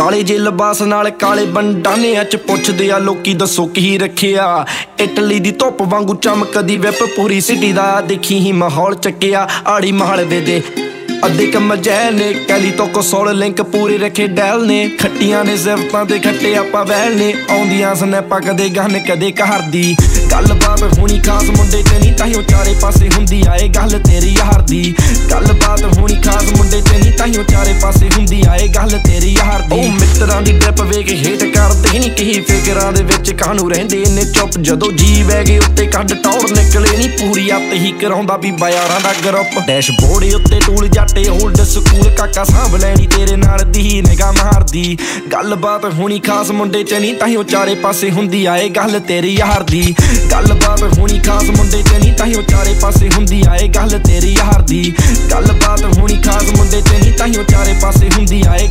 ਕਾਲੇ ਜੇ ਲਿਬਾਸ ਨਾਲ ਕਾਲੇ ਬੰਡਾਨਿਆਂ ਚ ਪੁੱਛਦੇ ਆ ਲੋਕੀ ਦੱਸੋ ਕੀ ਰੱਖਿਆ। ਇਟਲੀ ਦੀ ਧੁੱਪ ਵਾਂਗੂ ਚਮਕਦੀ ਵਿਪ ਪੂਰੀ ਸਿਟੀ ਦਾ ਦੇਖੀ ਹੀ ਮਾਹੌਲ ਚੱਕਿਆ। ਆੜੀ ਮਾਲਵੇ ਦੇ ਅੱਧੇ ਕੰਮ ਜੈ ਨੇ ਕੈਲੀ ਤੋਂ ਕੋਸੋਲ ਲਿੰਕ ਪੂਰੇ ਰੱਖੇ ਡੈਲ ਨੇ। ਖੱਟੀਆਂ ਨੇ ਜ਼ਿਫਤਾਂ ਦੇ ਖੱਟੇ ਆਪਾਂ ਵੈਲ ਨੇ ਆਉਂਦੀਆਂ ਸਨੈਪਾਂ ਕਦੇ ਗਨ ਕਦੇ ਘਰ ਦੀ। ਗੱਲਬਾਤ ਹੋਣੀ ਖਾਸ ਮੁੰਡੇ ਚ ਨਹੀਂ ਤਾਈਓ ਚਾਰੇ ਪਾਸੇ ਹੁੰਦੀ ਆਏ ਗੱਲ ਤੇਰੀ ਯਾਰ ਦੀ। ਗੱਲਬਾਤ ਹੋਣੀ ਖਾਸ ਮੁੰਡੇ ਚ ਨਹੀਂ ਤਾਈਓ ਚਾਰੇ ਪਾਸੇ ਹੁੰਦੀ ਆਏ ਗੱਲ ਤੇਰੀ ਯਾਰ ਦੀ। ਉਹ ਮਿੱਤਰਾਂ ਦੀ ਡਿਪ ਵੇਖ ਹੇਟ ਕਰਦੇ ਨਹੀਂ ਕਹੀ ਫਿਕਰਾਂ ਦੇ ਵਿੱਚ ਕਾਹਨੂੰ ਰਹਿੰਦੇ ਨੇ ਚੁੱਪ। ਜਦੋਂ ਜੀ ਵੈਗੇ ਉੱਤੇ ਕੱਢ ਟੌਰ ਨਿਕਲੇ ਨਹੀਂ ਪੂਰੀ ਅੱਤ ਹੀ ਕਰਾਉਂਦਾ ਵੀ ਬਾਜ਼ਾਰਾਂ ਦਾ ਗਰੁੱਪ। ਡੈਸ਼ਬੋਰਡ ਉੱਤੇ ਟੂਲ ਜੱਟੇ ਓਲਡ ਸਕੂਲ ਕਾਕਾ ਸਾਂਭ ਲੈਣੀ ਤੇਰੇ ਨਾਲ ਦੀ ਨਿਗਾਹ ਮਾਰਦੀ। ਗੱਲਬਾਤ ਹੋਣੀ ਖਾਸ ਮੁੰਡੇ ਚ ਨਹੀਂ ਤਾਈਓ ਚਾਰੇ ਪਾਸੇ ਹੁੰਦੀ ਆਏ ਗੱਲ ਤੇਰੀ ਯਾਰ ਦੀ। ਗੱਲਬਾਤ ਹੋਣੀ ਖਾਸ ਮੁੰਡੇ ਚ ਨਹੀਂ ਤਾਈਓ ਚਾਰੇ ਪਾਸੇ ਹੁੰਦੀ ਆਏ ਗੱਲ ਤੇਰੀ ਯਾਰ ਦੀ। ਗੱਲਬਾਤ ਹੋਣੀ ਖਾਸ ਮੁੰਡੇ ਚ ਨਹੀਂ ਤਾਈਓ ਚਾਰੇ ਪਾਸੇ ਹੁੰਦੀ ਆਏ।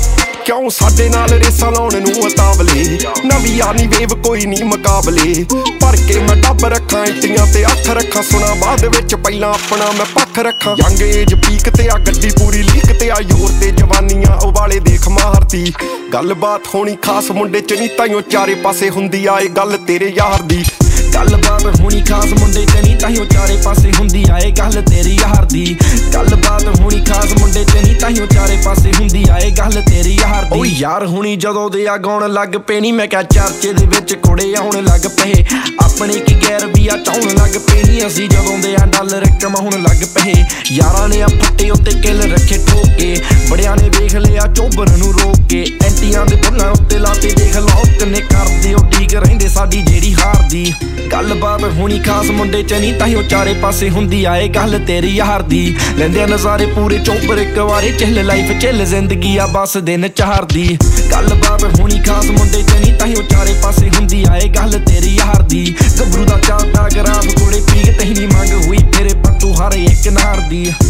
ਕਿਉਂ ਸਾਡੇ ਨਾਲ ਰੇਸਾਂ ਲਾਉਣ ਨੂੰ ਉਤਾਵਲੇ ਨਵੀਂ ਯਾਨੀ ਵੇਵ ਕੋਈ ਨਹੀਂ ਮੁਕਾਬਲੇ। ਭਰ ਕੇ ਮੈਂ ਡੱਬ ਰੱਖਾਂ ਇੰਟੀਆਂ ਤੇ ਅੱਖ ਰੱਖਾਂ ਸੁਣਾ ਬਾਅਦ ਵਿੱਚ ਪਹਿਲਾਂ ਆਪਣਾ ਮੈਂ ਪੱਖ ਰੱਖਾਂ। ਯੰਗ ਏਜ ਪੀਕ ਤੇ ਆ ਗੱਡੀ ਪੂਰੀ ਲੀਕ ਤੇ ਆ ਯੋਰ ਤੇ ਜਵਾਨੀਆਂ ਉਵਾਲੇ ਦੇਖ ਮਾਰਦੀ। ਗੱਲਬਾਤ ਹੋਣੀ ਖਾਸ ਮੁੰਡੇ ਚ ਨਹੀਂ ਤਾਈਓ ਚਾਰੇ ਪਾਸੇ ਹੁੰਦੀ ਆਏ ਗੱਲ ਤੇਰੇ ਯਾਰ ਦੀ। ਗੱਲਬਾਤ ਹੋਣੀ ਖਾਸ ਮੁੰਡੇ ਚ ਨਹੀਂ ਤਾਈਓ ਚਾਰੇ ਪਾਸੇ ਹੁੰਦੀ ਆਏ ਗੱਲ ਤੇਰੀ ਯਾਰ ਦੀ। ਗੱਲਬਾਤ ਹੋਣੀ ਖਾਸ ਮੁੰਡੇ ਚ ਨਹੀਂ ਤਾਈਓ ਚਾਰੇ ਪਾਸੇ ਹੁੰਦੀ ਆਏ ਗੱਲ ਤੇਰੀ ਯਾਰ ਦੀ। ਓ ਯਾਰ ਹੁਣੀ ਜਦੋਂ ਦੇ ਆ ਗਾਉਣ ਲੱਗ ਪਏ ਨੀ ਮੈਂ ਕਿਹਾ ਚਰਚੇ ਦੇ ਵਿੱਚ ਕੁੜੇ ਆਉਣ ਲੱਗ ਪਏ। ਆਪਣੇ ਕੀ ਗੈਰ ਵੀ ਆ ਚਾਉਣ ਲੱਗ ਪਏ ਨੀ ਅਸੀਂ ਜਦੋਂ ਦੇ ਆ ਡਾਲਰ ਕਮਾਉਣ ਲੱਗ ਪਏ। ਯਾਰਾਂ ਨੇ ਆ ਫੱਟੇ ਉੱਤੇ ਕਿੱਲ ਰੱਖੇ ਠੋਕੇ ਬੜਿਆਂ ਨੇ ਵੇਖ ਲਿਆ ਚੋਬਰ ਨੂੰ ਰੋਕ ਕੇ। ਐਂਟੀਆਂ ਦੇ ਬੁੱਲਾਂ ਉੱਤੇ ਲਾਤੇ ਦੇਖ ਲੋਕ ਨੇ ਕਰਦੇ ਉਹ ਠੀਕ ਰਹਿੰਦੇ ਸਾਡੀ ਜਿਹੜੀ ਹਾਰ ਦੀ। ਗੱਲਬਾਤ ਹੋਣੀ ਖਾਸ ਮੁੰਡੇ ਚ ਨਹੀਂ ਤਾਈਓ ਚਾਰੇ ਪਾਸੇ ਹੁੰਦੀ ਆਏ ਗੱਲ ਤੇਰੀ ਯਾਰ ਦੀ। ਲੈਂਦੇ ਨਜ਼ਾਰੇ ਪੂਰੇ ਚੋਬਰ ਇੱਕ ਵਾਰੀ ਚਿੱਲ ਲਾਈਫ ਚਿੱਲ ਜ਼ਿੰਦਗੀ ਆ ਬਸ ਦਿਨ ਚਾਰ ਦੀ। ਗੱਲਬਾਤ ਹੋਣੀ ਖਾਸ ਮੁੰਡੇ ਚ ਨਹੀਂ ਤਾਈਓ ਚਾਰੇ ਪਾਸੇ ਹੁੰਦੀ ਆਏ ਗੱਲ ਤੇਰੀ ਯਾਰ ਦੀ। ਗੱਭਰੂ ਦਾ ਚਾਹਤਾ ਗਰਾਫ ਕੋਲੇ ਪੀਕ ਤਹੀਂ ਨੀ ਮੰਗ ਹੋਈ ਤੇਰੇ ਪੱਟੂ ਹਰ ਇੱਕ ਨਾਰ ਦੀ।